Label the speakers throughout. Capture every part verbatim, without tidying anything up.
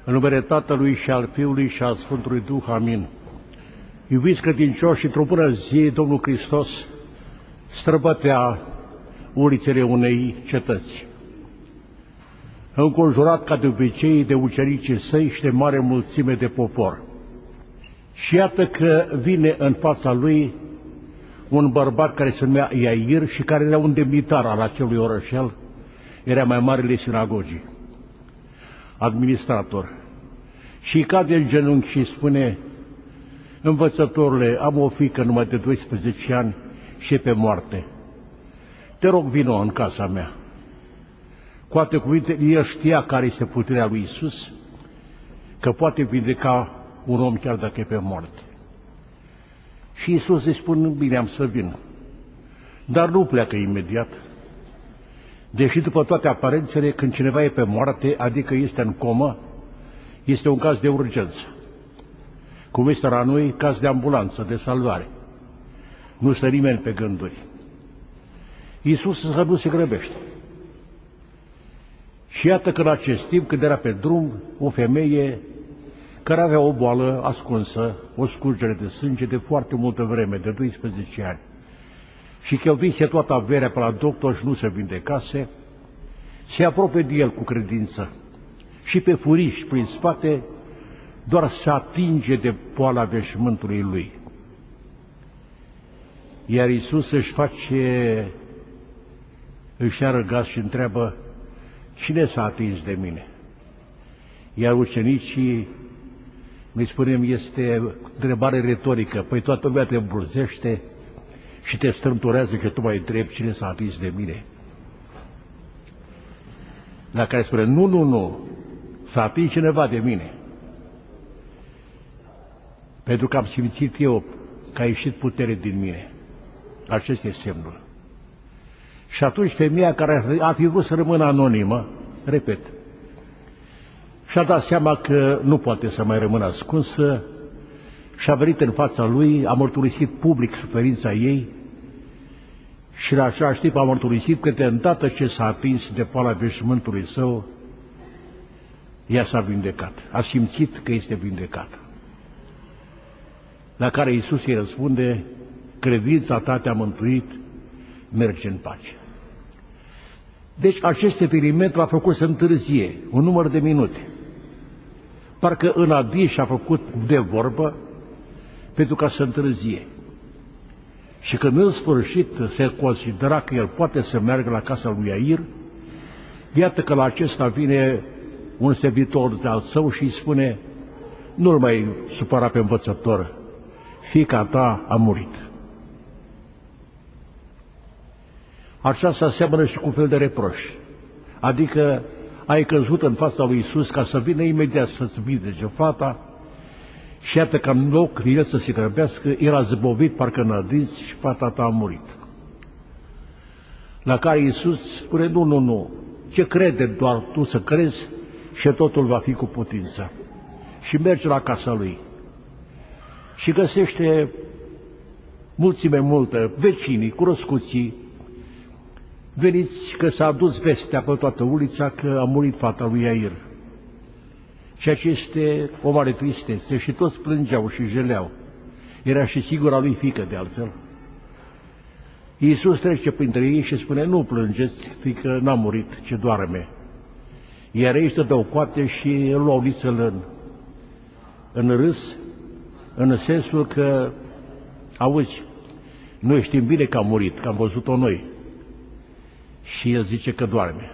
Speaker 1: În numele Tatălui și al Fiului și al Sfântului Duh, amin. Iubiți credincioși, într-o bună zi, Domnul Hristos străbătea ulițele unei cetăți, înconjurat ca de obicei de ucenicii săi și de mare mulțime de popor. Și iată că vine în fața lui un bărbat care se numea Iair și care era un demnitar al acelui orășel, era mai marele sinagogii, administrator. Și cade în genunchi și spune: învățătorule, am o fiică numai de doisprezece ani și e pe moarte. Te rog, vino în casa mea. Cu alte cuvinte, el știa care este puterea lui Iisus, că poate vindeca un om chiar dacă e pe moarte. Și Iisus îi spune: bine, am să vin. Dar nu pleacă imediat. Deși după toate aparențele, când cineva e pe moarte, adică este în comă, este un caz de urgență. Cum este la noi, caz de ambulanță, de salvare. Nu stă nimeni pe gânduri. Iisus însă nu se grăbește. Și iată că în acest timp, când era pe drum, o femeie care avea o boală ascunsă, o scurgere de sânge de foarte multă vreme, de doisprezece ani, și cheltuise toată averea pe la doctor și nu se vindecase, se apropie de el cu credință și pe furiș prin spate doar se atinge de poala veșmântului lui. Iar Iisus își face, își ia răgaz și întreabă: cine s-a atins de mine? Iar ucenicii, noi spunem, este întrebare retorică. Păi toată lumea te îmbulzește și te strâmtorează că tu mai întrebi cine s-a atins de mine. La care spune: nu, nu, nu, s-a atins cineva de mine. Pentru că am simțit eu că a ieșit putere din mine. Acesta este semnul. Și atunci femeia care a fi vrut să rămână anonimă, repet, și-a dat seama că nu poate să mai rămână ascunsă și a venit în fața lui, a mărturisit public suferința ei și la același timp a mărturisit că de îndată ce s-a atins de poala veșmântului său, ea s-a vindecat, a simțit că este vindecată. La care Iisus îi răspunde: credința ta te-a mântuit, merge în pace. Deci acest eveniment l-a făcut să întârzie un număr de minute. Parcă în adie și-a făcut de vorbă pentru ca să întârzie. Și când în sfârșit se considera că el poate să meargă la casa lui Iair, iată că la acesta vine un servitor al său și îi spune: nu-l mai supăra pe învățător, fiica ta a murit. Aceasta seamănă și cu un fel de reproș, adică ai căzut în fața lui Iisus ca să vină imediat să-ți vindece fata și iată că în loc de el să se grăbească, el a zăbovit parcă în adins și fata ta a murit. La care Iisus spune: nu, nu, nu, ce crede doar tu să crezi și totul va fi cu putință. Și merge la casa lui și găsește mulțime multă, vecinii, cunoscuții, veniți că s-a adus vestea pe toată ulița că a murit fata lui Iair. Ceea ce este o mare tristețe și toți plângeau și jeleau. Era și sigura lui fiică de altfel. Iisus trece printre ei și spune: nu plângeți, fiică n-a murit, ci doarme. Iar ei se dau coate și îl luau nițel în, în râs, în sensul că, auzi, noi știm bine că a murit, că am văzut-o noi. Și el zice că doarme.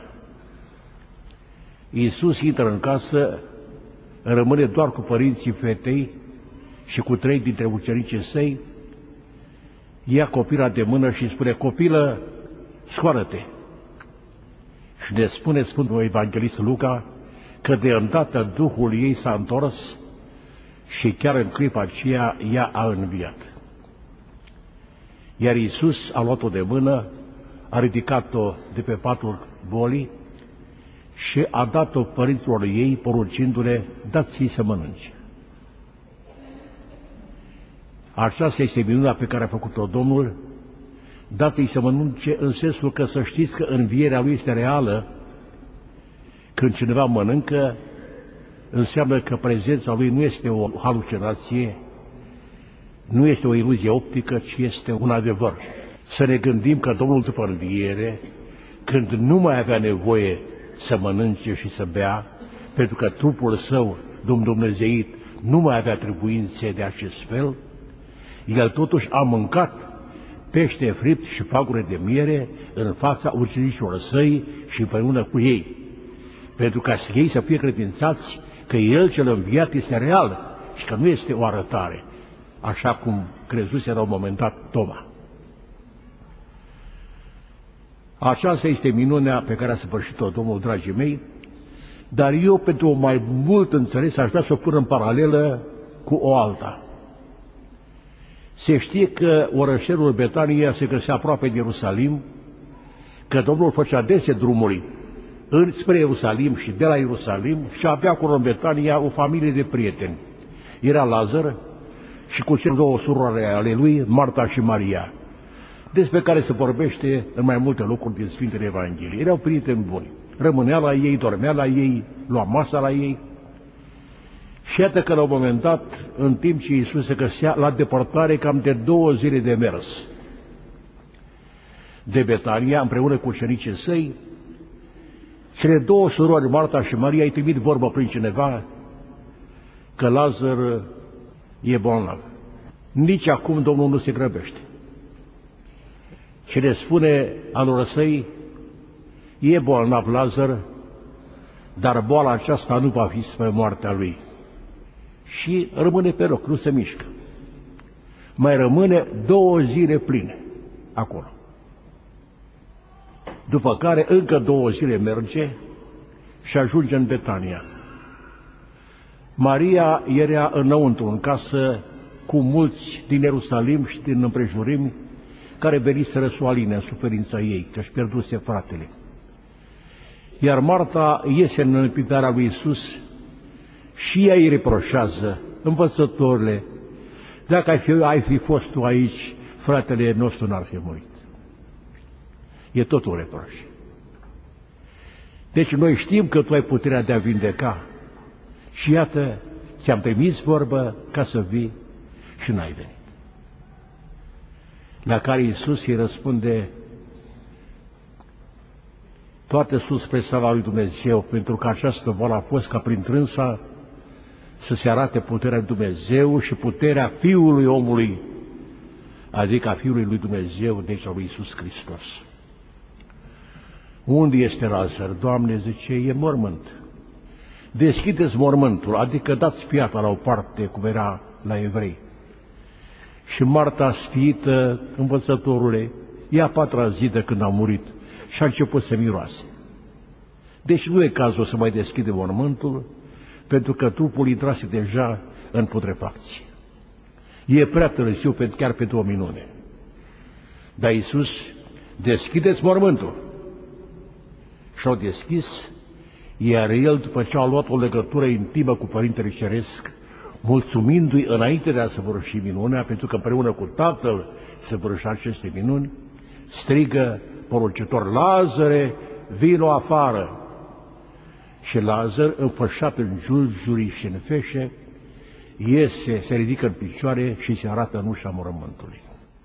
Speaker 1: Iisus intră în casă, rămâne doar cu părinții fetei și cu trei dintre ucenicii săi, ia copila de mână și spune: copilă, scoală-te. Și ne spune Sfântul Evanghelist Luca că de îndată Duhul ei s-a întors și chiar în clipa aceea ea a înviat. Iar Iisus a luat-o de mână, a ridicat-o de pe patul bolii și a dat-o părinților ei, poruncindu-le: dați-i să mănânce. Aceasta este minunea pe care a făcut-o Domnul, dați-i să mănânce în sensul că să știți că învierea lui este reală. Când cineva mănâncă, înseamnă că prezența lui nu este o halucinație, nu este o iluzie optică, ci este un adevăr. Să ne gândim că Domnul după înviere, când nu mai avea nevoie să mănânce și să bea, pentru că trupul său, dumnezeit, nu mai avea trebuințe de acest fel, el totuși a mâncat pește fript și fagure de miere în fața ucenicilor săi și împreună cu ei, pentru ca ei să fie credințați că El cel înviat este real și că nu este o arătare, așa cum crezuse la un moment dat Toma. Aceasta este minunea pe care a săvârșit-o Domnul, dragii mei, dar eu, pentru o mai mult înțeles, aș vrea să o pun în paralelă cu o alta. Se știe că orășelul Betania se găsea aproape de Ierusalim, că Domnul făcea dese drumuri spre Ierusalim și de la Ierusalim și avea acolo în Betania o familie de prieteni. Era Lazar și cu cele două surori ale lui, Marta și Maria, despre care se vorbește în mai multe locuri din Sfintele Evanghelii. Erau prieteni buni. Rămânea la ei, dormea la ei, lua masa la ei. Și iată că la un moment dat, în timp ce Iisus se găsea la depărtare cam de două zile de mers de Betania, împreună cu ucenicii săi, cele două surori, Marta și Maria, îi trimit vorbă prin cineva că Lazar e bolnav. Nici acum Domnul nu se grăbește. Și le spune alor săi, e bolnav Lazar, dar boala aceasta nu va fi spre moartea lui. Și rămâne pe loc, nu se mișcă. Mai rămâne două zile pline acolo. După care încă două zile merge și ajunge în Betania. Maria era înăuntru, în casă, cu mulți din Ierusalim și din împrejurimi, care veniseră să o aline în suferința ei, că își pierduse fratele. Iar Marta iese în întâmpinarea lui Iisus și ea îi reproșează, învățătorile, dacă ai fi, ai fi fost tu aici, fratele nostru n-ar fi murit. E tot un reproș. Deci noi știm că tu ai puterea de a vindeca și iată, ți-am trimis vorbă ca să vii și n-ai venit. La care Iisus îi răspunde, toate sus spre slava lui Dumnezeu, pentru că această boală a fost ca prin trânsa să se arate puterea lui Dumnezeu și puterea Fiului omului, adică a Fiului lui Dumnezeu, deci a lui Iisus Hristos. Unde este Lazar? Doamne, zice, e mormânt. Deschideți mormântul, adică dați piatra la o parte, cum era la evrei. Și Marta, sfiită, învățătorule, e a patra zi de când a murit și a început să miroase. Deci nu e cazul să mai deschide mormântul, pentru că trupul intrase deja în putrefacție. E prea târziu chiar pentru o minune. Dar Iisus, deschideți mormântul. Și-au deschis, iar el, după ce a luat o legătură intimă cu Părintele Ceresc, mulțumindu-i înainte de a săvârși minunea, pentru că împreună cu Tatăl săvârșea aceste minuni, strigă poruncitor, Lazare, vino afară! Și Lazar, înfășat în jurjuri și în feșe, iese, se ridică în picioare și se arată în ușa mormântului.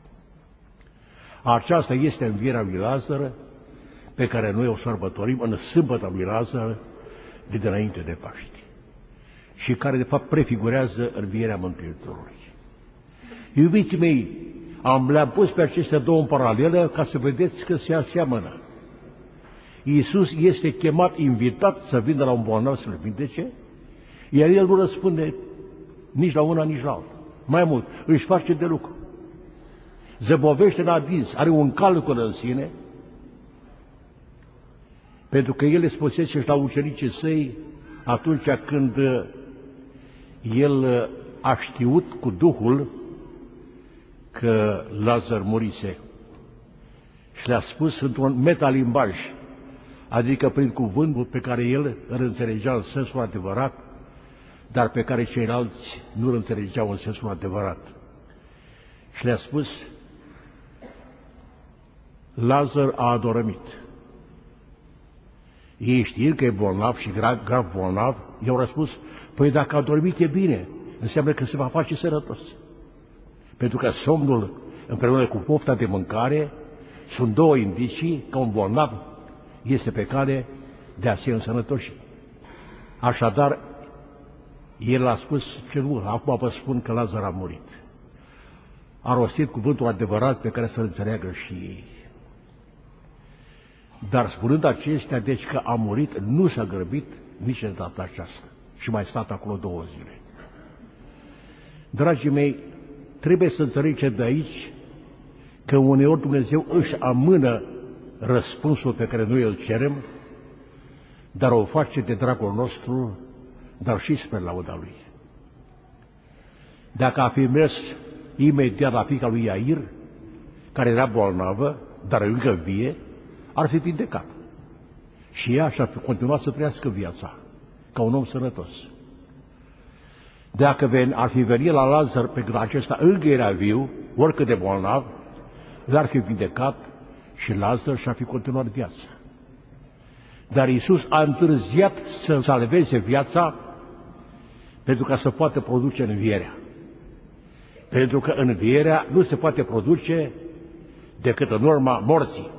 Speaker 1: Aceasta este învierea lui Lazar, pe care noi o sărbătorim în sâmbăta lui Lazar de dinainte de Paști și care de fapt prefigurează învierea Mântuitorului. Iubiții mei, am le-am pus pe acestea două în paralelă ca să vedeți că se aseamănă. Iisus este chemat, invitat să vină la un bolnav să-l vindece, iar el nu răspunde nici la una, nici la alta. Mai mult, își face de lucru. Zăbovește la adins, are un calcul în sine, pentru că el le spusese și la ucenicii săi atunci când el a știut cu Duhul că Lazar murise și le-a spus într-un metalimbaj, adică prin cuvântul pe care el îl înțelegea în sensul adevărat, dar pe care ceilalți nu îl înțelegeau în sensul adevărat. Și le-a spus, Lazar a adormit. Ei știind că e bolnav și grav, grav bolnav, I-au răspuns, păi dacă a dormit e bine, înseamnă că se va face sănătos. Pentru că somnul împreună cu pofta de mâncare sunt două indicii că un bolnav este pe cale de a se însănătoși. Așadar, el a spus ce nu, acum vă spun că Lazar a murit. A rostit cuvântul adevărat pe care să-l înțeleagă și ei. Dar spunând acestea, deci că a murit, nu s-a grăbit nici de data aceasta. Și mai stat acolo două zile. Dragii mei, trebuie să înțelegem de aici că uneori Dumnezeu își amână răspunsul pe care noi îl cerem, dar o face de dragul nostru, dar și spre lauda Lui. Dacă a fi mers imediat la fiica lui Iair, care era bolnavă, dar încă vie, ar fi vindecat. Și ea și-ar fi continuat să trăiască viața, ca un om sănătos. Dacă ar fi venit la Lazar, pe când acesta încă era viu, oricât de bolnav, l-ar fi vindecat și Lazar și-ar fi continuat viața. Dar Iisus a întârziat să salveze viața pentru ca să poată produce învierea. Pentru că învierea nu se poate produce decât în urma morții.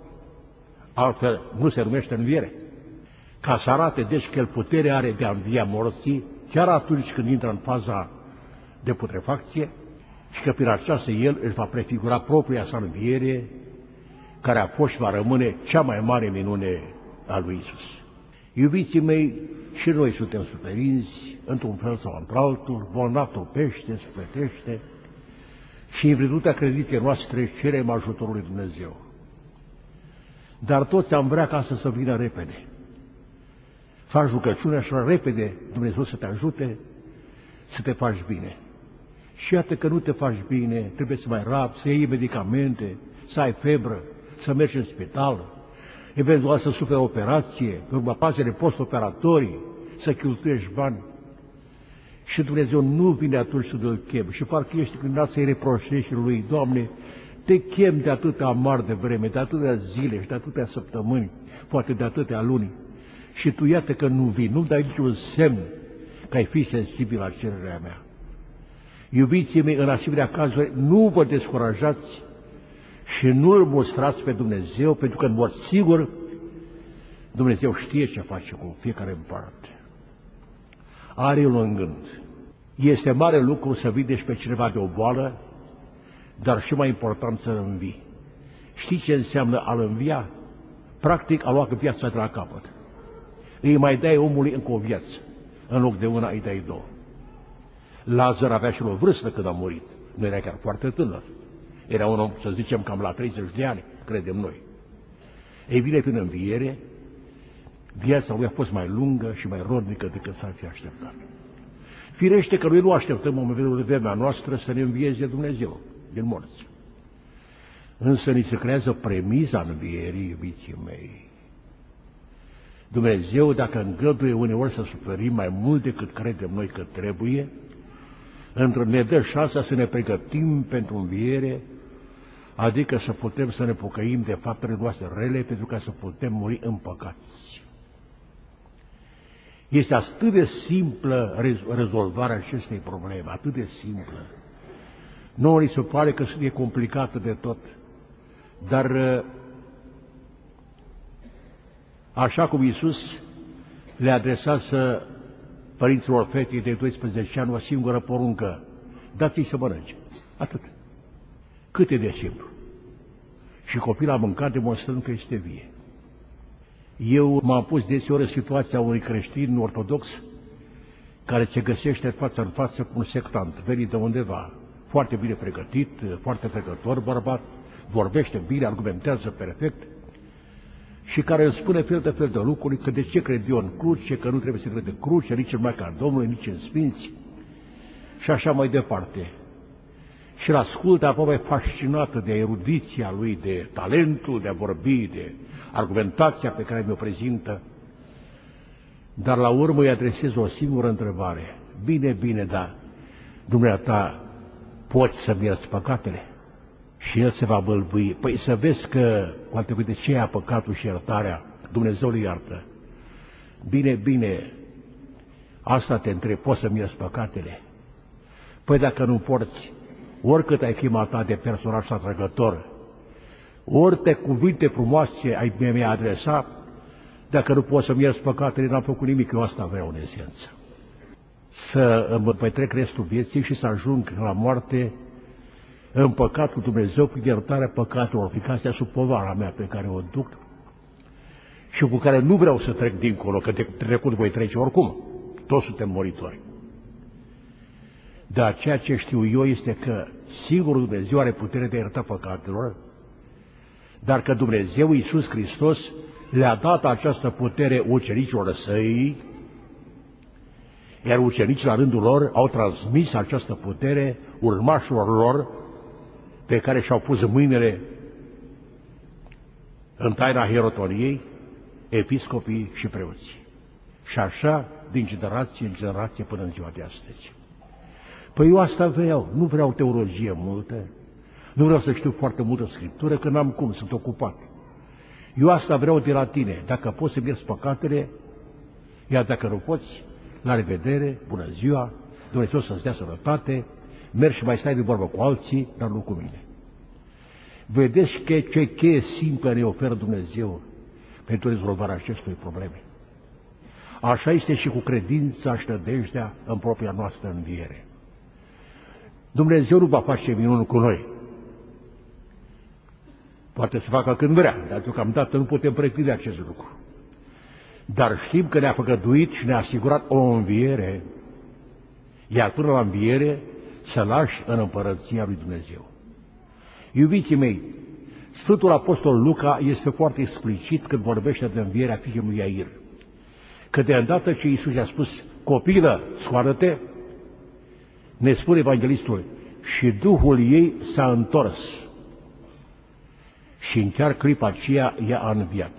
Speaker 1: Altfel nu se numește înviere. Ca să arate deci că el putere are de a învia morții, chiar atunci când intră în faza de putrefacție, și că prin aceasta el își va prefigura propria sa înviere, care a fost și va rămâne cea mai mare minune a lui Iisus. Iubiții mei, și noi suntem suferinți, într-un fel sau într-altul, bolnav trupește, sufletește, și în virtutea credinței noastre cerem ajutorul lui Dumnezeu. Dar toți am vrea ca să se vină repede. Faci rugăciunea și repede Dumnezeu să te ajute să te faci bine. Și iată că nu te faci bine, trebuie să mai rapi, să iei medicamente, să ai febră, să mergi în spital, eventual să suferi operație, în urma fazele post-operatorii, să cheltuiești bani. Și Dumnezeu nu vine atunci să te chem. Și parcă ești gândit să-i reproșești lui, Doamne, te chem de atâtea mari de vreme, de atâtea zile și de atâtea săptămâni, poate de atâtea luni. Și tu iată că nu vii, nu dai niciun semn că ai fi sensibil la cererea mea. Iubiții mei, în asemenea cazuri, nu vă descurajați și nu îl mustrați pe Dumnezeu, pentru că, în mod sigur, Dumnezeu știe ce face cu fiecare în parte. Are El un gând. Este mare lucru să vindești pe cineva de o boală, dar și mai important să învii. Știi ce înseamnă a-l învia? Practic a luat viața de la capăt. Îi mai dai omului încă o viață, în loc de una îi dai două. Lazar avea și o vârstă când a murit. Nu era chiar foarte tânăr. Era un om, să zicem, cam la treizeci de ani, credem noi. Ei bine, prin înviere, viața lui a fost mai lungă și mai rodnică decât s-ar fi așteptat. Firește că noi nu așteptăm în vremea noastră să ne învieze Dumnezeu din morți. Însă ni se creează premiza învierii, iubiții mei. Dumnezeu, dacă îngăduie uneori să suferim mai mult decât credem noi că trebuie, ne dă șansa să ne pregătim pentru înviere, adică să putem să ne pocăim de faptele noastre rele, pentru ca să putem muri împăcați. Este atât de simplă rezolvarea acestei probleme, atât de simplă. Nouă ni se pare că e complicată de tot, dar așa cum Iisus le adresează părinților fetei de doisprezece ani o singură poruncă: dați-i să mănânce. Atât. Cât e de simplu. Și copilul a mâncat demonstrând că este vie. Eu m-am pus deseori în situația unui creștin ortodox care se găsește față în față cu un sectant venit de undeva, foarte bine pregătit, foarte trecător bărbat, vorbește bine, argumentează perfect, și care îmi spune fel de fel de lucruri, că de ce cred eu în cruce, că nu trebuie să crede în cruce, nici în Maica Domnului, nici în Sfinți, și așa mai departe. Și îl ascultă aproape fascinată de erudiția lui, de talentul de a vorbi, de argumentația pe care mi-o prezintă, dar la urmă îi adresez o singură întrebare: bine, bine, dar dumneata poți să-mi ierți păcatele? Și el se va bâlbâi. Păi să vezi că, cu alte cuvinte, ce ia păcatul și iertarea, Dumnezeu îl iartă. Bine, bine, Asta te întreb, poți să-mi ierți păcatele? Păi dacă nu porți, oricât ai fi matat de personaj atrăgător, orice cuvinte frumoase ai mi-a adresat, dacă nu poți să-mi ierți păcatele, n-am făcut nimic, eu asta vreau în esență. Să mă petrec restul vieții și să ajung la moarte în păcat cu Dumnezeu, prin iertarea păcatelor, fiindcă astea sub povara mea pe care o duc și cu care nu vreau să trec dincolo, că de trecut voi trece oricum, toți suntem moritori. Dar ceea ce știu eu este că singurul Dumnezeu are putere de a ierta păcatelor, dar că Dumnezeu Iisus Hristos le-a dat această putere ucenicilor săi, iar ucenicii la rândul lor au transmis această putere urmașilor lor, pe care și-au pus mâinile în taina hierotoniei, episcopii și preoții. Și așa, din generație în generație până în ziua de astăzi. Păi eu asta vreau, nu vreau teologie multă, nu vreau să știu foarte multă scriptură, că n-am cum, sunt ocupat. Eu asta vreau de la tine, dacă poți să-mi ierți păcatele, iar dacă nu poți, la revedere, bună ziua, Dumnezeu să-ți dea sănătate, mergi și mai stai de vorbă cu alții, dar nu cu mine. Vedeți că ce cheie simplă ne oferă Dumnezeu pentru rezolvarea acestui probleme. Așa este și cu credința și nădejdea în propria noastră înviere. Dumnezeu nu va face minuni cu noi. Poate să facă când vrea, dar deocamdată nu putem pretinde acest lucru. Dar știm că ne-a făgăduit și ne-a asigurat o înviere, iar până la înviere să lași în împărăția lui Dumnezeu. Iubiții mei, Sfântul Apostol Luca este foarte explicit când vorbește de învierea fiului lui Iair. Că de îndată ce Iisus i-a spus, copilă, scoală-te, ne spune evanghelistul, și Duhul ei s-a întors. Și în chiar clipa aceea ea a înviat.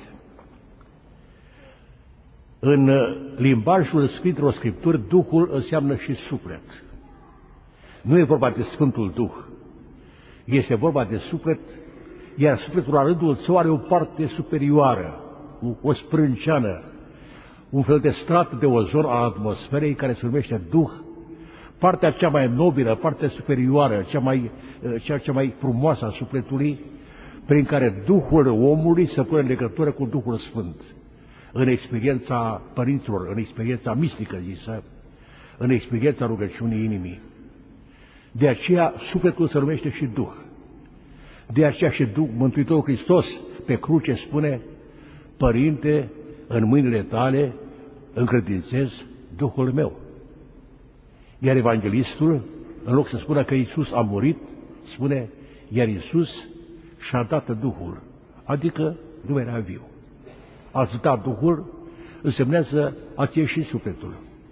Speaker 1: În limbajul Sfintelor Scripturi, Duhul înseamnă și suflet. Nu e vorba de Sfântul Duh, este vorba de suflet, iar sufletul la rândul său are o parte superioară, o sprânceană, un fel de strat de ozon al atmosferei care se numește Duh, partea cea mai nobilă, partea superioară, cea mai, cea, cea mai frumoasă a sufletului, prin care Duhul omului se pune în legătură cu Duhul Sfânt, în experiența părinților, în experiența mistică zisă, în experiența rugăciunii inimii. De aceea sufletul se numește și Duh. De aceea și Duh, Mântuitorul Hristos pe cruce spune, Părinte, în mâinile tale încredințez Duhul meu. Iar evanghelistul, în loc să spună că Iisus a murit, spune, iar Iisus și-a dat Duhul, adică nu era viu. Ați dat Duhul, însemnează ați ieșit sufletul.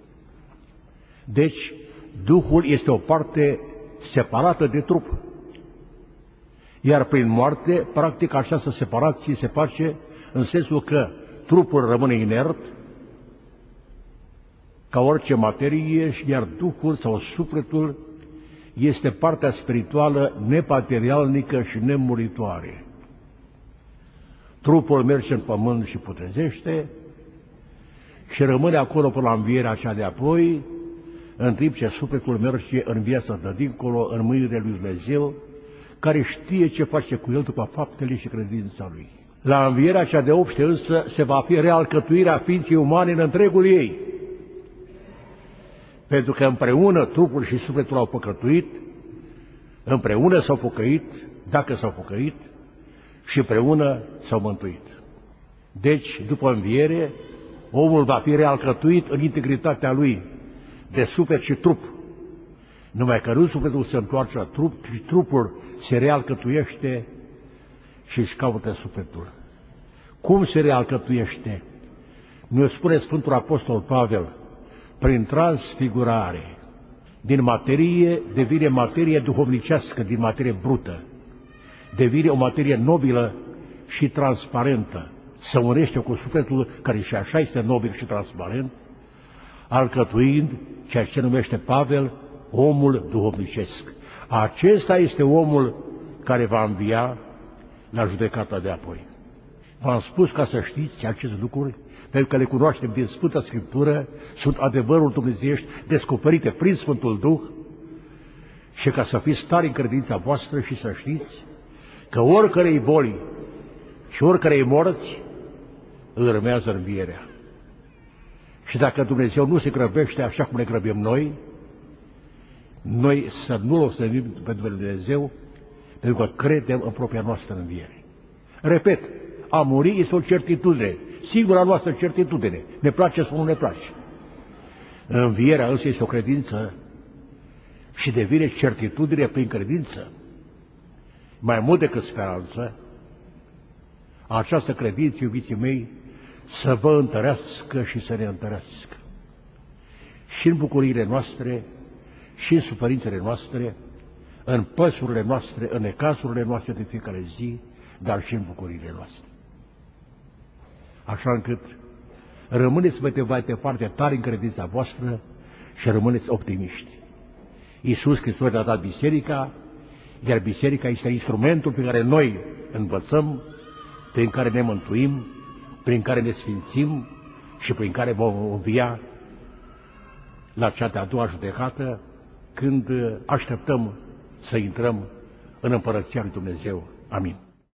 Speaker 1: Deci, Duhul este o parte separată de trup. Iar prin moarte, practic, această separație se face în sensul că trupul rămâne inert, ca orice materie, iar Duhul sau sufletul este partea spirituală nematerialnică și nemuritoare. Trupul merge în pământ și putrezește și rămâne acolo până la învierea cea de apoi, în timp ce sufletul merge în viața de dincolo, în mâinile lui Dumnezeu, care știe ce face cu el după faptele și credința lui. La învierea cea de obște însă se va fi realcătuirea ființei umane în întregul ei. Pentru că împreună trupul și sufletul au păcătuit, împreună s-au pocăit, dacă s-au pocăit, și împreună s-au mântuit. Deci, după înviere, omul va fi realcătuit în integritatea lui, de suflet și trup. Numai că nu sufletul se întoarce la trup, ci trupul se realcătuiește și își caută sufletul. Cum se realcătuiește? Ne spune Sfântul Apostol Pavel, prin transfigurare. Din materie devine materie duhovnicească, din materie brută. Devine o materie nobilă și transparentă. Se unește cu sufletul care și așa este nobil și transparent, alcătuind ceea ce numește Pavel omul duhovnicesc. Acesta este omul care va învia la judecata de apoi. V-am spus ca să știți aceste lucruri, pentru că le cunoaștem din Sfânta Scriptură, sunt adevărul dumnezeiești descoperite prin Sfântul Duh, și ca să fiți tari în credința voastră și să știți că oricărei boli și oricărei morți urmează învierea. Și dacă Dumnezeu nu se grăbește așa cum ne grăbim noi, noi să nu-L osănim pe Dumnezeu, pentru că credem în propria noastră înviere. Repet, a muri este o certitudine, singura noastră certitudine, ne place sau nu ne place. Învierea însă este o credință și devine certitudine prin credință. Mai mult decât speranță, această credință, iubiții mei, să vă întărească și să ne întărească. Și în bucuriile noastre, și în suferințele noastre, în păsurile noastre, în necazurile noastre de fiecare zi, dar și în bucuriile noastre. Așa încât rămâneți mai departe tari în credința voastră și rămâneți optimiști. Iisus Hristos a dat biserica, iar biserica este instrumentul pe care noi învățăm, prin care ne mântuim, prin care ne sfințim și prin care vom învia la cea de-a doua judecată, când așteptăm să intrăm în Împărăția lui Dumnezeu. Amin.